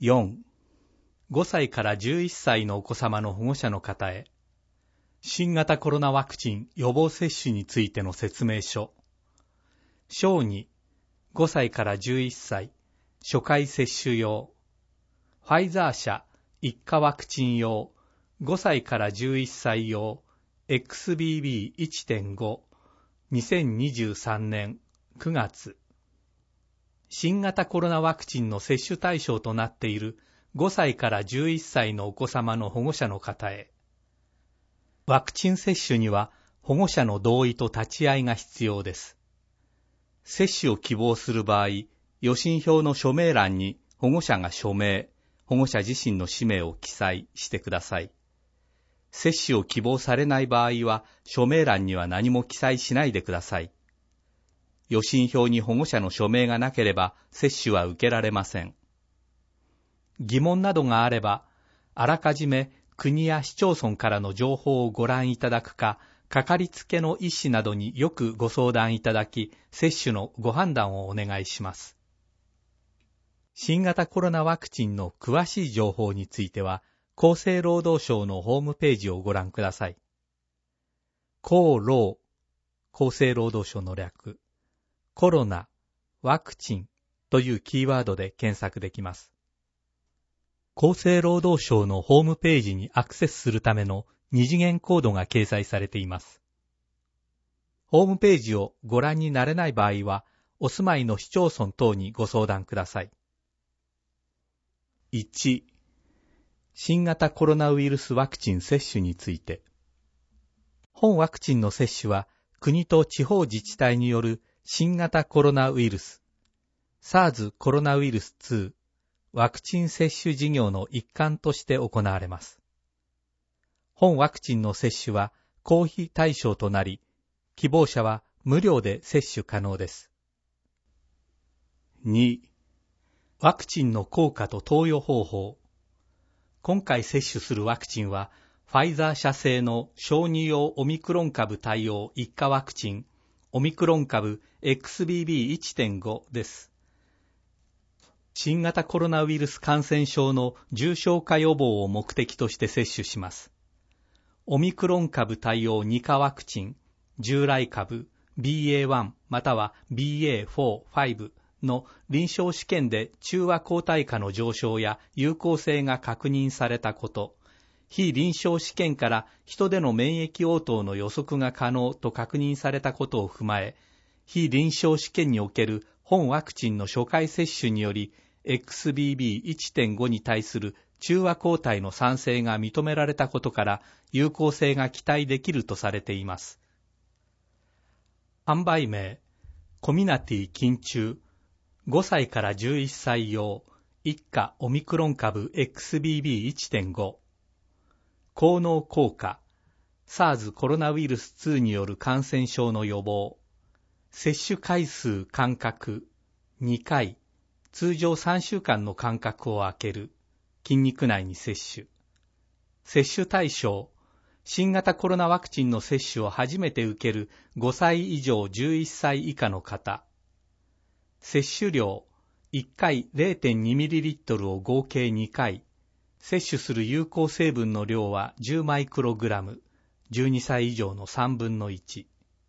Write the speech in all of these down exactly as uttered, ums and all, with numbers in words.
よん、ごさいからじゅういっさいのお子様の保護者の方へ、新型コロナワクチン予防接種についての説明書。小に、ごさいからじゅういっさい、初回接種用。ファイザー社一価ワクチン用、ごさいからじゅういっさい用、エックスビービーいちてんご、にせんにじゅうさんねんくがつ。新型コロナワクチンの接種対象となっているごさいからじゅういっさいのお子様の保護者の方へ。ワクチン接種には保護者の同意と立ち会いが必要です。接種を希望する場合、予診票の署名欄に保護者が署名、保護者自身の氏名を記載してください。接種を希望されない場合は、署名欄には何も記載しないでください。予診票に保護者の署名がなければ、接種は受けられません。疑問などがあれば、あらかじめ国や市町村からの情報をご覧いただくか、かかりつけの医師などによくご相談いただき、接種のご判断をお願いします。新型コロナワクチンの詳しい情報については、厚生労働省のホームページをご覧ください。厚労、厚生労働省の略、コロナ、ワクチンというキーワードで検索できます。厚生労働省のホームページにアクセスするための二次元コードが掲載されています。ホームページをご覧になれない場合は、お住まいの市町村等にご相談ください。いち、新型コロナウイルスワクチン接種について。本ワクチンの接種は、国と地方自治体による新型コロナウイルス、SARS コロナウイルスにワクチン接種事業の一環として行われます。本ワクチンの接種は公費対象となり、希望者は無料で接種可能です。に、ワクチンの効果と投与方法。今回接種するワクチンは、ファイザー社製の小児用オミクロン株対応一価ワクチン、オミクロン株 エックスビービーいちてんご です。新型コロナウイルス感染症の重症化予防を目的として接種します。オミクロン株対応に価ワクチン、従来株 ビーエーワン または ビーエーフォー、ファイブの臨床試験で中和抗体価の上昇や有効性が確認されたこと、非臨床試験から人での免疫応答の予測が可能と確認されたことを踏まえ、非臨床試験における本ワクチンの初回接種により、エックスビービーいちてんご に対する中和抗体の産生が認められたことから、有効性が期待できるとされています。販売名、コミナティ緊中、ごさいからじゅういっさい用、一価オミクロン株 エックスビービーいちてんご。効能効果、SARS コロナウイルスにによる感染症の予防。接種回数間隔、にかい、通常さんしゅうかんの間隔を空ける、筋肉内に接種。接種対象、新型コロナワクチンの接種を初めて受けるごさい以上じゅういっさい以下の方。接種量、いっかい れいてんにミリリットル を合計にかい。接種する有効成分の量はじゅうマイクログラム、じゅうにさい以上のさんぶんのいち。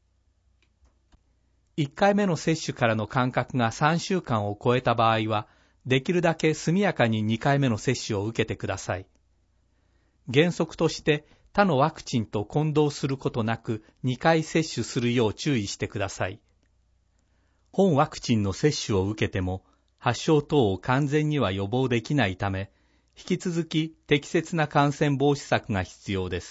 いっかいめの接種からの間隔がさんしゅうかんを超えた場合は、できるだけ速やかににかいめの接種を受けてください。原則として他のワクチンと混同することなくにかい接種するよう注意してください。本ワクチンの接種を受けても、発症等を完全には予防できないため、引き続き適切な感染防止策が必要です。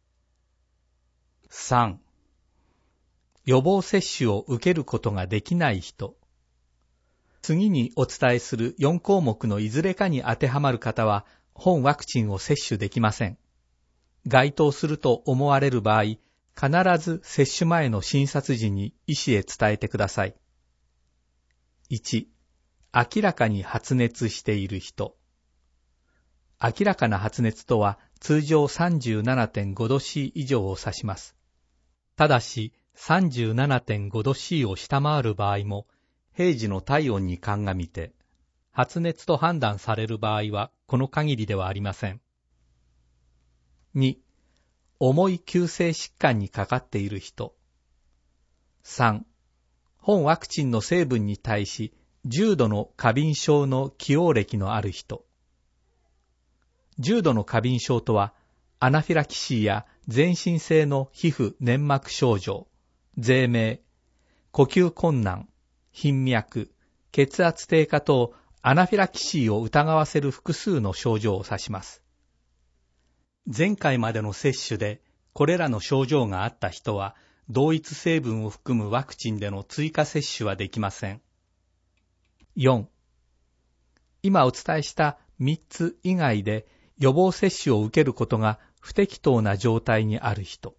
さん、予防接種を受けることができない人。次にお伝えするよんこうもくのいずれかに当てはまる方は、本ワクチンを接種できません。該当すると思われる場合、必ず接種前の診察時に医師へ伝えてください。いち、明らかに発熱している人。明らかな発熱とは通常 さんじゅうななてんごど C 以上を指します。ただし さんじゅうななてんごど C を下回る場合も、平時の体温に鑑みて、 発熱と判断される場合はこの限りではありません。に、重い急性疾患にかかっている人。さん、本ワクチンの成分に対し重度の過敏症の既往歴のある人。重度の過敏症とは、アナフィラキシーや全身性の皮膚粘膜症状、ぜい鳴、呼吸困難、頻脈、血圧低下等アナフィラキシーを疑わせる複数の症状を指します。前回までの接種でこれらの症状があった人は、同一成分を含むワクチンでの追加接種はできません。よん、今お伝えしたみっつ以外で予防接種を受けることが不適当な状態にある人。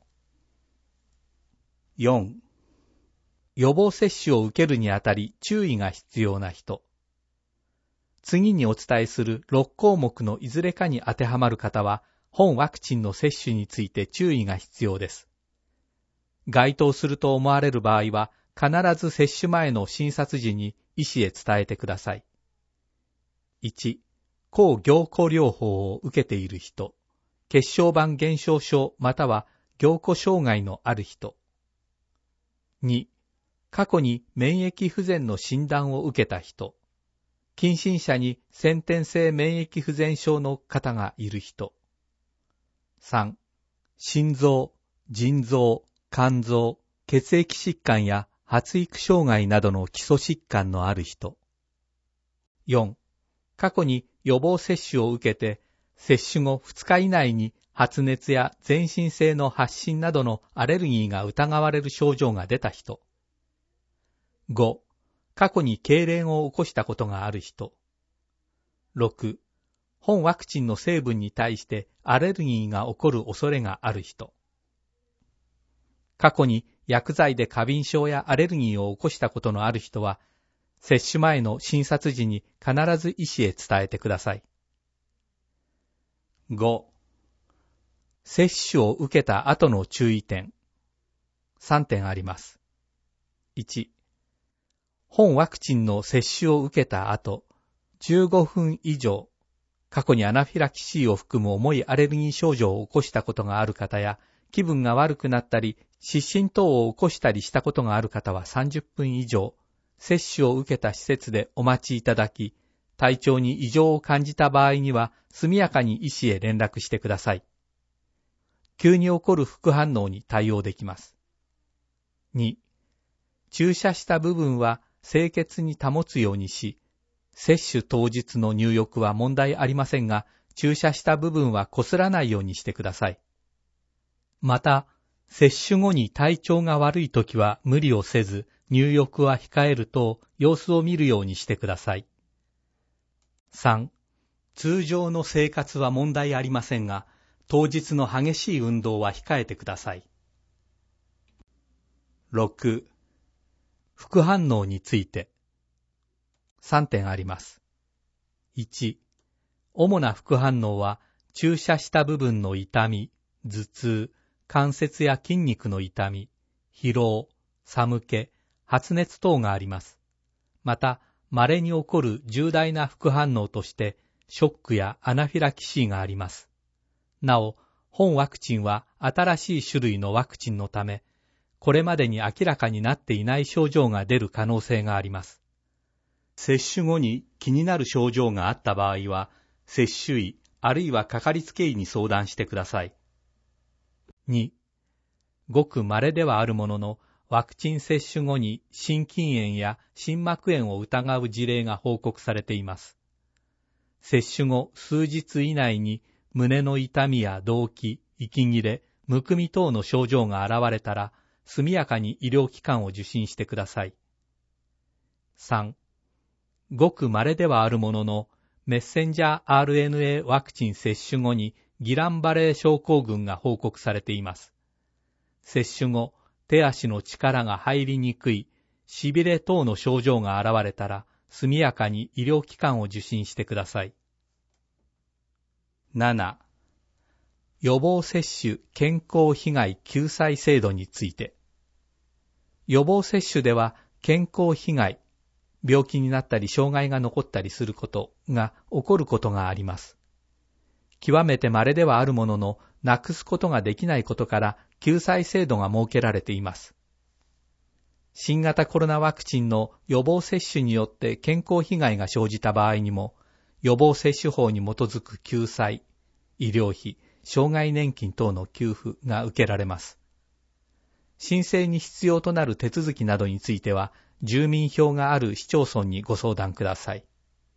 よん、予防接種を受けるにあたり注意が必要な人。次にお伝えするろっこうもくのいずれかに当てはまる方は、本ワクチンの接種について注意が必要です。該当すると思われる場合は、必ず接種前の診察時に医師へ伝えてください。いち、抗凝固療法を受けている人、血小板減少症または凝固障害のある人。に、過去に免疫不全の診断を受けた人、近親者に先天性免疫不全症の方がいる人。さん、心臓、腎臓、肝臓、血液疾患や発育障害などの基礎疾患のある人。よん、過去に予防接種を受けて、接種後ふつか以内に発熱や全身性の発疹などのアレルギーが疑われる症状が出た人。ご、過去に痙攣を起こしたことがある人。ろく、本ワクチンの成分に対してアレルギーが起こる恐れがある人。過去に薬剤で過敏症やアレルギーを起こしたことのある人は、接種前の診察時に必ず医師へ伝えてください。ご、接種を受けた後の注意点。さんてんあります。いち、本ワクチンの接種を受けた後、じゅうごふん以上、過去にアナフィラキシーを含む重いアレルギー症状を起こしたことがある方や、気分が悪くなったり、失神等を起こしたりしたことがある方はさんじゅっぷん以上、接種を受けた施設でお待ちいただき、体調に異常を感じた場合には、速やかに医師へ連絡してください。急に起こる副反応に対応できます。に、注射した部分は清潔に保つようにし、接種当日の入浴は問題ありませんが、注射した部分はこすらないようにしてください。また、接種後に体調が悪いときは無理をせず、入浴は控えると様子を見るようにしてください。さん、通常の生活は問題ありませんが、当日の激しい運動は控えてください。ろく、副反応について。さんてんあります。いち、主な副反応は、注射した部分の痛み、頭痛、関節や筋肉の痛み、疲労、寒気、発熱等があります。また、稀に起こる重大な副反応として、ショックやアナフィラキシーがあります。なお、本ワクチンは新しい種類のワクチンのため、これまでに明らかになっていない症状が出る可能性があります。接種後に気になる症状があった場合は、接種医あるいはかかりつけ医に相談してください。に、ごく稀ではあるものの、ワクチン接種後に心筋炎や心膜炎を疑う事例が報告されています。接種後数日以内に胸の痛みや動悸、息切れ、むくみ等の症状が現れたら、速やかに医療機関を受診してください。さん、ごく稀ではあるものの、メッセンジャー アールエヌエー ワクチン接種後にギランバレー症候群が報告されています。接種後、手足の力が入りにくい、しびれ等の症状が現れたら、速やかに医療機関を受診してください。なな、予防接種健康被害救済制度について。予防接種では健康被害、 病気になったり障害が残ったりすることが起こることがあります。極めて稀ではあるものの、なくすことができないことから救済制度が設けられています。新型コロナワクチンの予防接種によって健康被害が生じた場合にも、予防接種法に基づく救済、医療費、障害年金等の給付が受けられます。申請に必要となる手続きなどについては、住民票がある市町村にご相談ください。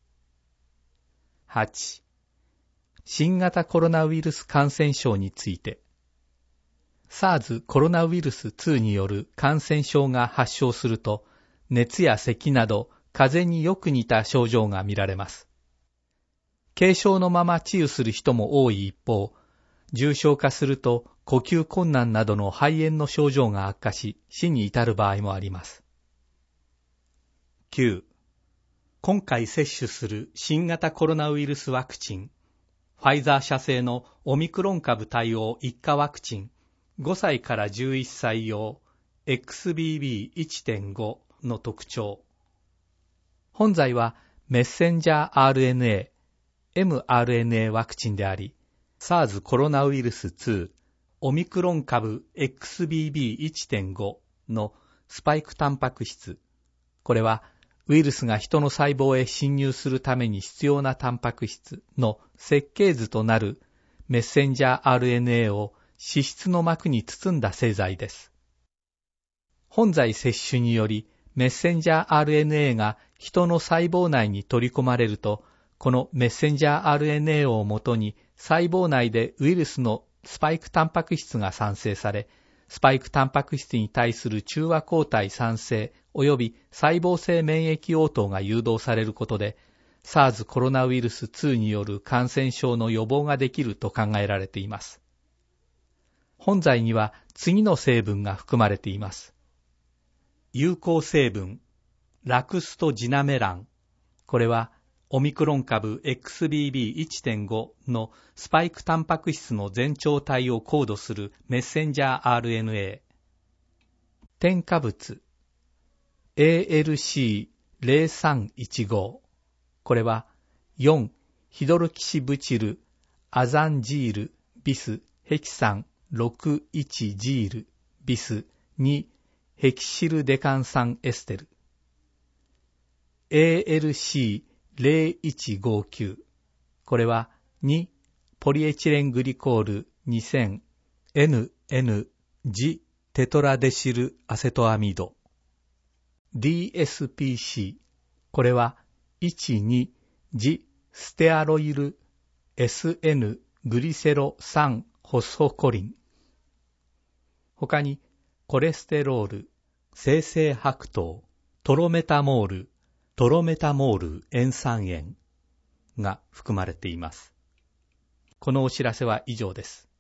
はち. 新型コロナウイルス感染症について、SARS コロナウイルスにによる感染症が発症すると、熱や咳など風邪によく似た症状が見られます。軽症のまま治癒する人も多い一方、重症化すると呼吸困難などの肺炎の症状が悪化し、死に至る場合もあります。きゅう. 今回接種する新型コロナウイルスワクチン、ファイザー社製のオミクロン株対応一価ワクチン、ごさいからじゅういっさい用 エックスビービーいちてんご の特徴。本剤はメッセンジャー アールエヌエー、エムアールエヌエー ワクチンであり、SARS コロナウイルスに、オミクロン株 エックスビービーいちてんご のスパイクタンパク質。これはウイルスが人の細胞へ侵入するために必要なタンパク質の設計図となるメッセンジャー アールエヌエー を脂質の膜に包んだ製剤です。本剤摂取によりメッセンジャー アールエヌエー が人の細胞内に取り込まれると、このメッセンジャー アールエヌエー をもとに細胞内でウイルスのスパイクタンパク質が産生され、スパイクタンパク質に対する中和抗体産生及び細胞性免疫応答が誘導されることで、SARS コロナウイルスにによる感染症の予防ができると考えられています。本剤には次の成分が含まれています。有効成分、ラクストジナメラン。これはオミクロン株 エックスビービーいちてんご のスパイクタンパク質の前兆体をコードするメッセンジャー アールエヌエー。添加物、エーエルシーゼロさんいちご。これはよんヒドロキシブチル、アザンジール、ビス、ヘキサン、ろくいちジール、ビス、にヘキシルデカン酸エステル。エーエルシーゼロいちごきゅう。これはにポリエチレングリコールにせん、エヌエヌ ジテトラデシルアセトアミド。ディーエスピーシー。これはいちにジステアロイル エスエヌ グリセロさんホスフォコリン。他にコレステロール、精製白糖、トロメタモール、トロメタモール塩酸塩が含まれています。このお知らせは以上です。